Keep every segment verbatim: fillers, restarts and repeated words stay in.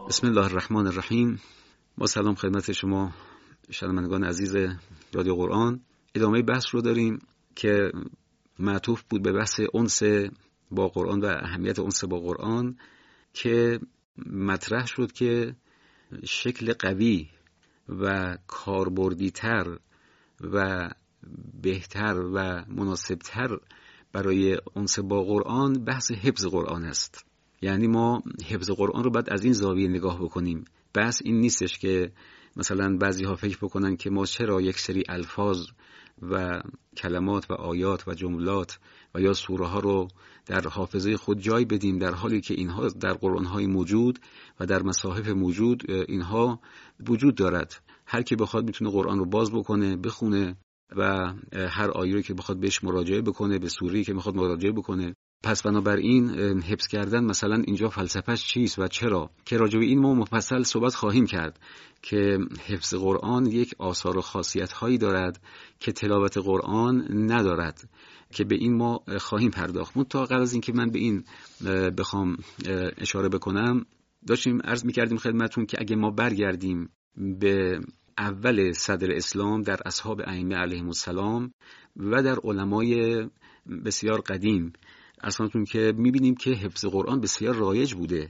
بسم الله الرحمن الرحیم. با سلام خدمت شما شنوندگان عزیز رادیو قرآن. ادامه بحث رو داریم که معطوف بود به بحث انس با قرآن و اهمیت انس با قرآن، که مطرح شد که شکل قوی و کاربردی‌تر و بهتر و مناسبتر برای انس با قرآن بحث حفظ قرآن است. یعنی ما حفظ قرآن رو باید از این زاویه نگاه بکنیم. بحث این نیستش که مثلا بعضی ها فکر بکنن که ما چرا یک سری الفاظ و کلمات و آیات و جملات و یا سوره ها رو در حافظه خود جای بدیم، در حالی که اینها در قرآن های موجود و در مصاحف موجود اینها وجود دارد. هر کی بخواد میتونه قرآن رو باز بکنه، بخونه و هر آیه که بخواد بهش مراجعه بکنه، به سوره‌ای که بخواد مراجعه بکنه. پس بنابراین حفظ کردن مثلا اینجا فلسفه‌اش چیست و چرا، که راجع به این ما مفصل صحبت خواهیم کرد که حفظ قرآن یک آثار و خاصیت‌هایی دارد که تلاوت قرآن ندارد، که به این ما خواهیم پرداخت. منتها قبل از این که من به این بخوام اشاره بکنم، داشتیم عرض می‌کردیم خدمتتون که اگه ما برگردیم به اول صدر اسلام در اصحاب ائمه علیهم السلام و در علمای بسیار قدیم، اصلاً که می‌بینیم که حفظ قرآن بسیار رایج بوده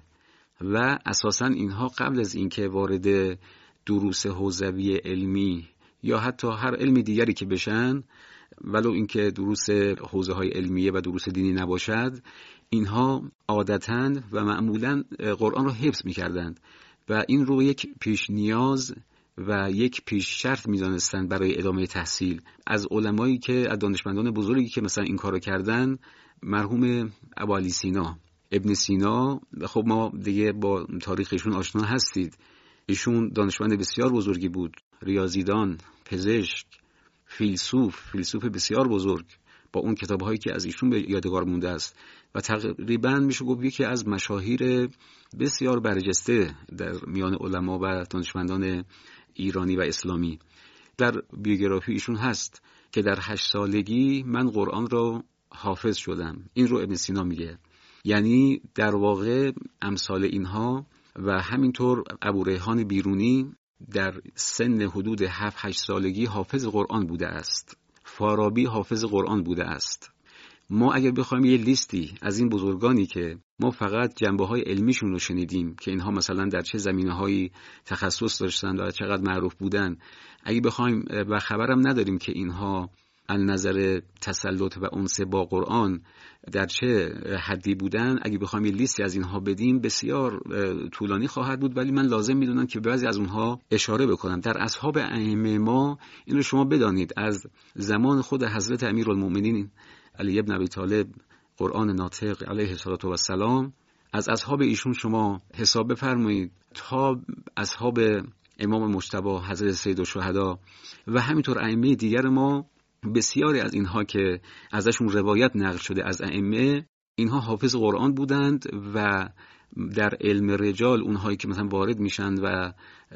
و اساساً اینها قبل از اینکه وارد دروس حوزوی علمی یا حتی هر علم دیگری که بشن، ولو اینکه دروس حوزه‌های علمیه و دروس دینی نباشد، اینها عادتاً و معمولاً قرآن رو حفظ می‌کردند و این رو یک پیش نیاز و یک پیش شرط می‌دانستند برای ادامه تحصیل. از علمایی که از دانشمندان بزرگی که مثلا این کارو کردن، مرحوم ابوعلی سینا، ابن سینا، خب ما دیگه با تاریخ ایشون آشنا هستید. ایشون دانشمند بسیار بزرگی بود، ریاضیدان، پزشک، فیلسوف، فیلسوف بسیار بزرگ، با اون کتاب‌هایی که از ایشون به یادگار مونده است و تقریباً میشه گفت یکی از مشاهیر بسیار برجسته در میان علما و دانشمندان ایرانی و اسلامی. در بیوگرافی ایشون هست که در هشت سالگی من قرآن رو حافظ شدم. این رو ابن سینا میگه. یعنی در واقع امثال اینها و همینطور ابو ریحان بیرونی در سن حدود هفت هشت سالگی حافظ قرآن بوده است. فارابی حافظ قرآن بوده است. ما اگر بخوایم یه لیستی از این بزرگانی که ما فقط جنبه‌های علمیشون رو شنیدیم که اینها مثلا در چه زمینه‌هایی تخصص داشتن و چقدر معروف بودن، اگه بخوایم و خبرم نداریم که اینها از نظر تسلط و انس با قرآن در چه حدی بودن، اگه بخوایم یه لیستی از اینها بدیم بسیار طولانی خواهد بود، ولی من لازم میدونم که بعضی از اونها اشاره بکنم. در اصحاب ائمه ما این رو شما بدانید، از زمان خود حضرت امیرالمؤمنین علی ابن ابی طالب قرآن ناطق علیه الصلاة و السلام، از اصحاب ایشون شما حساب بفرمایید تا اصحاب امام مجتبی حضرت سید الشهدا و همینطور ائمه دیگر ما، بسیاری از اینها که ازشون روایت نقل شده از ائمه، اینها حافظ قرآن بودند و در علم رجال اونهایی که مثلا وارد میشن و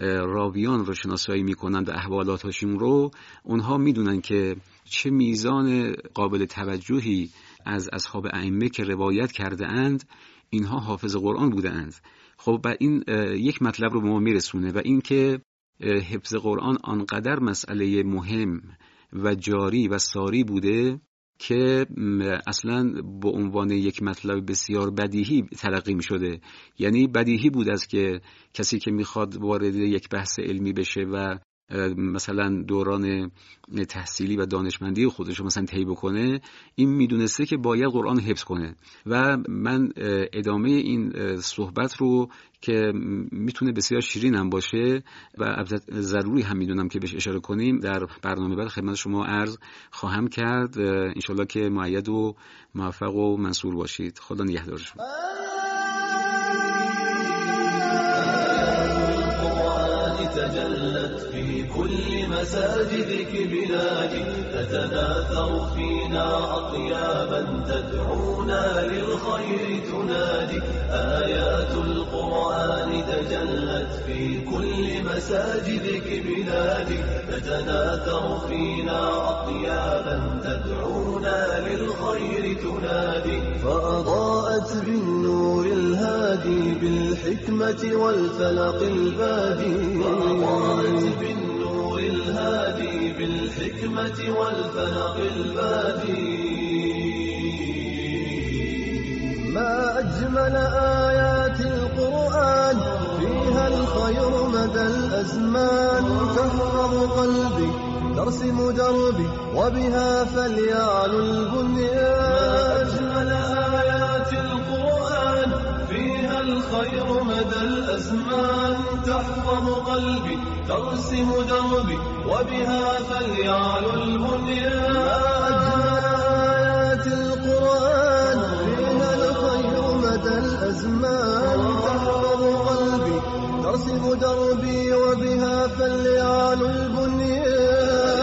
راویان رو شناسایی میکنند و احوالاتشون رو، اونها میدونن که چه میزان قابل توجهی از اصحاب ائمه که روایت کرده اند اینها حافظ قرآن بوده اند. خب بعد این یک مطلب رو به ما میرسونه و این که حفظ قرآن آنقدر مسئله مهم و جاری و ساری بوده که اصلا به عنوان یک مطلب بسیار بدیهی تلقی می شده. یعنی بدیهی بود است که کسی که میخواد وارد یک بحث علمی بشه و مثلا دوران تحصیلی و دانشمندی خودش رو مثلا طی بکنه، این میدونسته که باید قرآن حفظ کنه. و من ادامه این صحبت رو که میتونه بسیار شیرین هم باشه و ضروری هم میدونم که بهش اشاره کنیم، در برنامه بعد خدمت شما عرض خواهم کرد. انشالله که مؤید و موفق و منصور باشید. خدا نگهدار شما. تجلت في كل مساجدك بلادي تتناثر فينا أطيابا تدعونا للخير تنادي آيات القرآن تجلت في كل مساجدك بلادي تتناثر فينا أطيابا تدعونا للخير تنادي فأضاءت بالنور الهادي بالحق بالحكمة والفلق البادي وأضاءت بالنور الهادي بالحكمة والفلق البادي. ما أجمل آيات القرآن فيها الخير مدى الأزمان تحفظ قلبي ترسم دربي وبها فليعلو البنيان. ما أجمل آيات القرآن فيها الخير مدى الأزمان تحفظ قلبي ترسم دربي وبها فليعلو البنيان. ما أجمل آيات القرآن فيها الخير مدى الأزمان تحفظ قلبي ترسم دربي وبها فليعلو البنيان.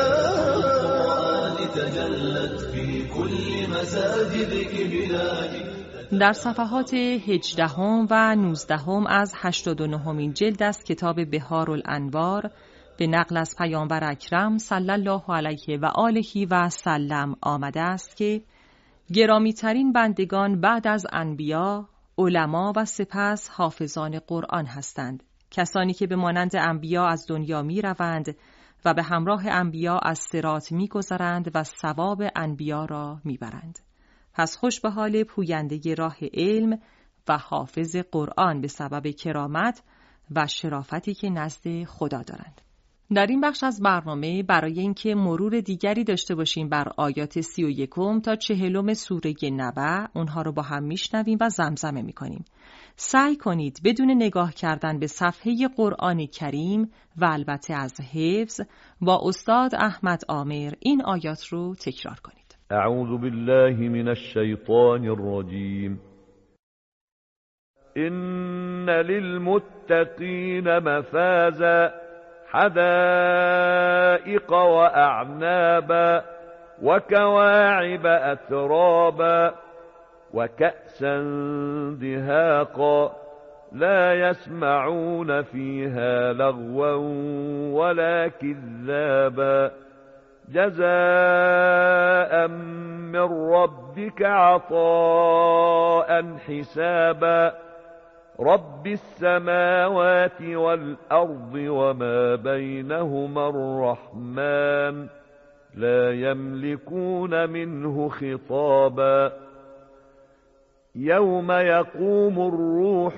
تجلت في كل مساجدك بلادي. در صفحات هجدهم و نوزدهم از هشتاد و نهمین جلد از کتاب بهارالانوار به نقل از پیامبر اکرم صلی الله علیه و آله و سلم آمده است که گرامی ترین بندگان بعد از انبیا، علما و سپس حافظان قرآن هستند. کسانی که به مانند انبیا از دنیا می روند و به همراه انبیا از صراط می گذرند و ثواب انبیا را می برند. پس خوش به حال پوینده راه علم و حافظ قرآن به سبب کرامت و شرافتی که نزد خدا دارند. در این بخش از برنامه برای اینکه مرور دیگری داشته باشیم بر آیات سی و یکم تا چهلم سوره نبأ، اونها رو با هم میشنویم و زمزمه میکنیم. سعی کنید بدون نگاه کردن به صفحه قرآن کریم و البته از حفظ با استاد احمد عامر این آیات رو تکرار کنید. اعوذ بالله من الشیطان الرجیم. إن للمتقين مفازا حدائق وأعنابا وكواعب أترابا وكأسا دهاقا لا يسمعون فيها لغوا ولا كذابا جزاء من ربك عطاء حسابا رب السماوات والأرض وما بينهما الرحمن لا يملكون منه خطابا يوم يقوم الروح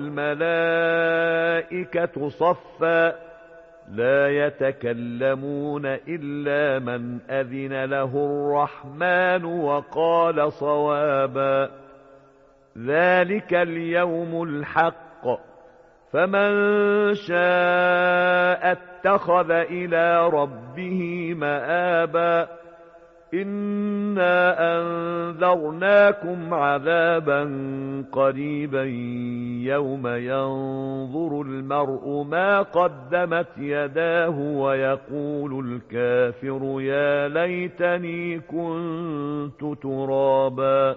والملائكة صفا لا يتكلمون إلا من أذن له الرحمن وقال صوابا ذلك اليوم الحق فمن شاء اتخذ إلى ربه مآبا إنا أنذرناكم عذابا قريبا يوم ينظر المرء ما قدمت يداه ويقول الكافر يا ليتني كنت ترابا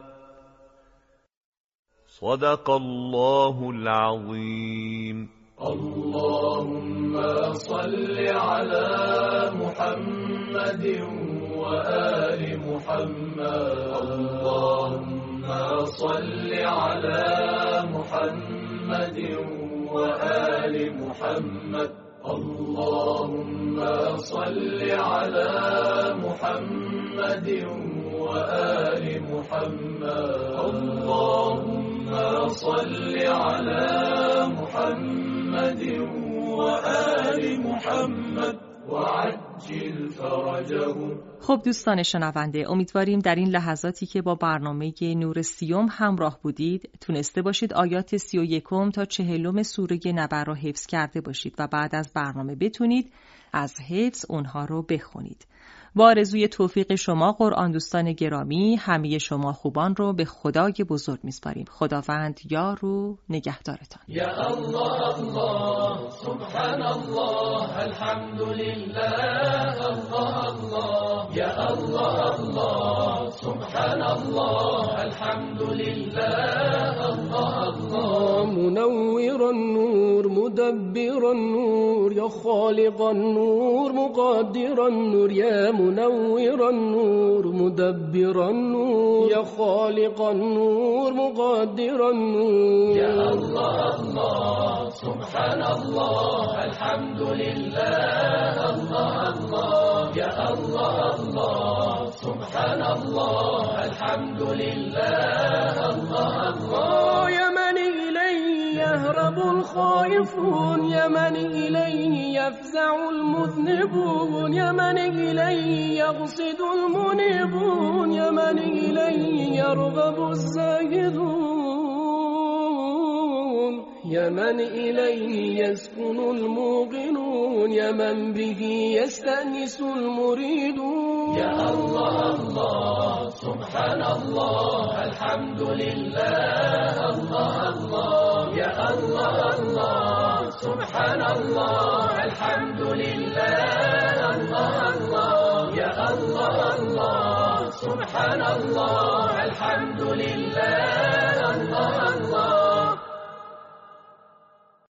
صدق الله العظيم. اللهم صل على محمد وآل محمد. اللهم صل على محمد وآل محمد. اللهم صل على محمد وآل محمد. اللهم صل على محمد وآل محمد وعجل فرجهم. خب دوستان شنونده، امیدواریم در این لحظاتی که با برنامه نور سیوم همراه بودید تونسته باشید آیات سی و یکم تا چهلم سوره نبأ را حفظ کرده باشید و بعد از برنامه بتونید از حفظ اونها رو بخونید. با آرزوی توفیق شما قرآن دوستان گرامی، همه شما خوبان رو به خدای بزرگ میسپاریم. خداوند یار و نگهدارتان. یا الله الله سبحان الله الحمد لله الله الله یا الله الله سبحان الله الحمد لله الله الله منور النور مدبر النور یا خالق النور مقدر النور یا منور النور مدبر النور یا خالق النور مقدر النور یا الله الله سبحان الله الحمد لله الله الله يا الله الله سبحان الله الحمد لله الله الله يا من إليه يهرب الخائفون يا من إليه يفزع المذنبون يا من إليه يغصد المنيبون يا من إليه يرغب الزاهدون يا من إليه يسكن الموقنون يا من به يستأنس المريدون يا الله الله سبحان الله الحمد لله الله الله يا الله الله سبحان الله الحمد لله الله الله يا الله الله سبحان الله الحمد لله